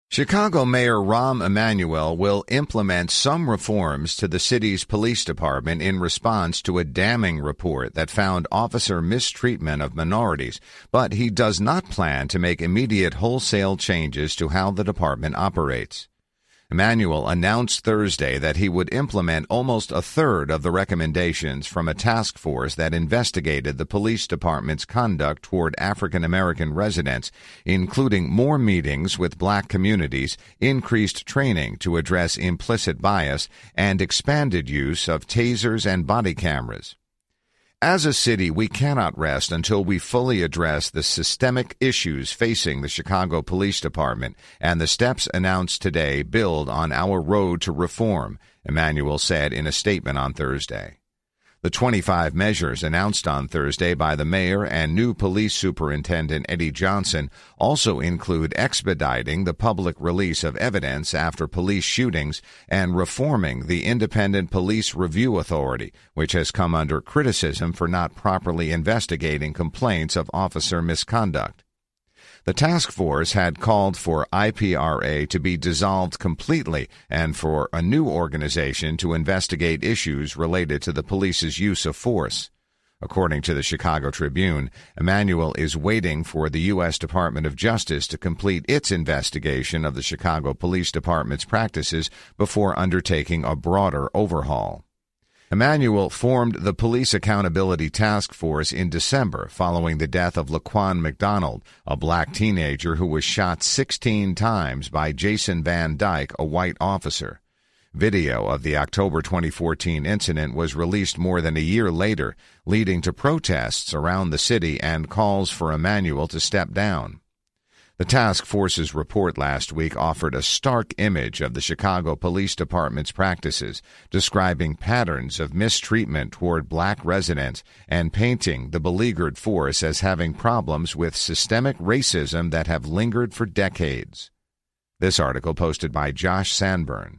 Chicago Mayor Rahm Emanuel will implement some reforms to the city's police department in response to a damning report that found officer mistreatment of minorities, but he does not plan to make immediate wholesale changes to how the department operates. Emanuel announced Thursday that he would implement almost a third of the recommendations from a task force that investigated the police department's conduct toward African American residents, including more meetings with black communities, increased training to address implicit bias, and expanded use of tasers and body cameras. As a city, we cannot rest until we fully address the systemic issues facing the Chicago Police Department, and the steps announced today build on our road to reform, Emanuel said in a statement on Thursday. The 25 measures announced on Thursday by the mayor and new police superintendent Eddie Johnson also include expediting the public release of evidence after police shootings and reforming the Independent Police Review Authority, which has come under criticism for not properly investigating complaints of officer misconduct. The task force had called for IPRA to be dissolved completely and for a new organization to investigate issues related to the police's use of force. According to the Chicago Tribune, Emanuel is waiting for the U.S. Department of Justice to complete its investigation of the Chicago Police Department's practices before undertaking a broader overhaul. Emanuel formed the Police Accountability Task Force in December following the death of Laquan McDonald, a black teenager who was shot 16 times by Jason Van Dyke, a white officer. Video of the October 2014 incident was released more than a year later, leading to protests around the city and calls for Emanuel to step down. The task force's report last week offered a stark image of the Chicago Police Department's practices, describing patterns of mistreatment toward black residents and painting the beleaguered force as having problems with systemic racism that have lingered for decades. This article posted by Josh Sanborn.